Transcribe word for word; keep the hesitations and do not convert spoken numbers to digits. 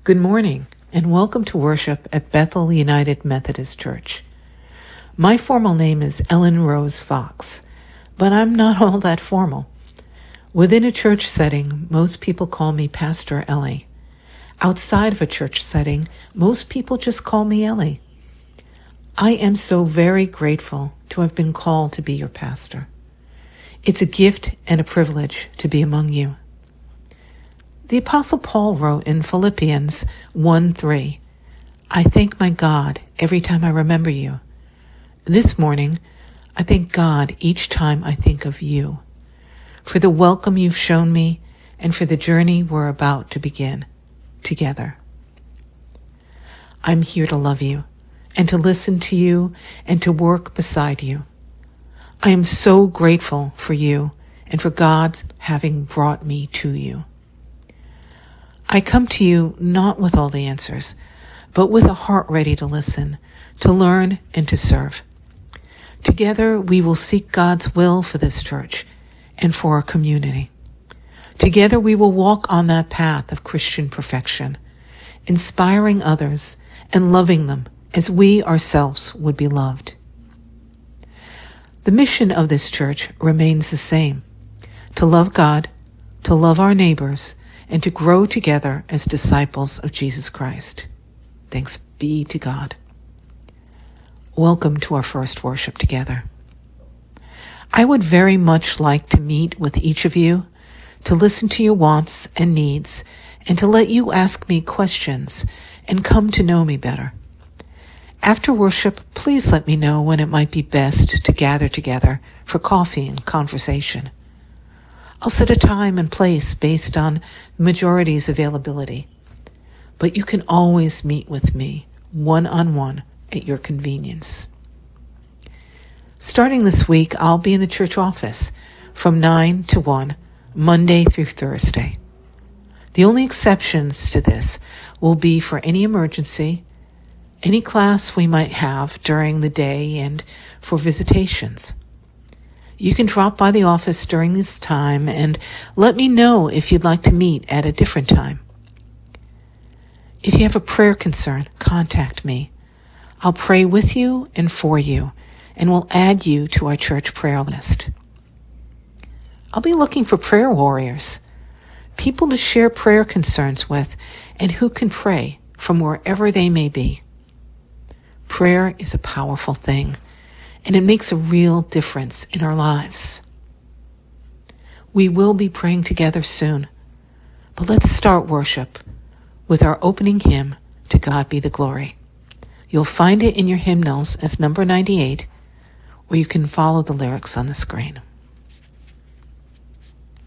Good morning, and welcome to worship at Bethel United Methodist Church. My formal name is Ellen Rose Fox, but I'm not all that formal. Within a church setting, most people call me Pastor Ellie. Outside of a church setting, most people just call me Ellie. I am so very grateful to have been called to be your pastor. It's a gift and a privilege to be among you. The Apostle Paul wrote in Philippians one three, I thank my God every time I remember you. This morning, I thank God each time I think of you, for the welcome you've shown me and for the journey we're about to begin together. I'm here to love you and to listen to you and to work beside you. I am so grateful for you and for God's having brought me to you. I come to you not with all the answers, but with a heart ready to listen, to learn, and to serve. Together, we will seek God's will for this church and for our community. Together, we will walk on that path of Christian perfection, inspiring others and loving them as we ourselves would be loved. The mission of this church remains the same, to love God, to love our neighbors, and to grow together as disciples of Jesus Christ. Thanks be to God. Welcome to our first worship together. I would very much like to meet with each of you, to listen to your wants and needs, and to let you ask me questions and come to know me better. After worship, please let me know when it might be best to gather together for coffee and conversation. I'll set a time and place based on the majority's availability, but you can always meet with me one-on-one at your convenience. Starting this week, I'll be in the church office from nine to one, Monday through Thursday. The only exceptions to this will be for any emergency, any class we might have during the day, and for visitations. You can drop by the office during this time and let me know if you'd like to meet at a different time. If you have a prayer concern, contact me. I'll pray with you and for you, and we'll add you to our church prayer list. I'll be looking for prayer warriors, people to share prayer concerns with, and who can pray from wherever they may be. Prayer is a powerful thing, and it makes a real difference in our lives. We will be praying together soon, but let's start worship with our opening hymn, To God Be the Glory. You'll find it in your hymnals as number ninety-eight, or you can follow the lyrics on the screen.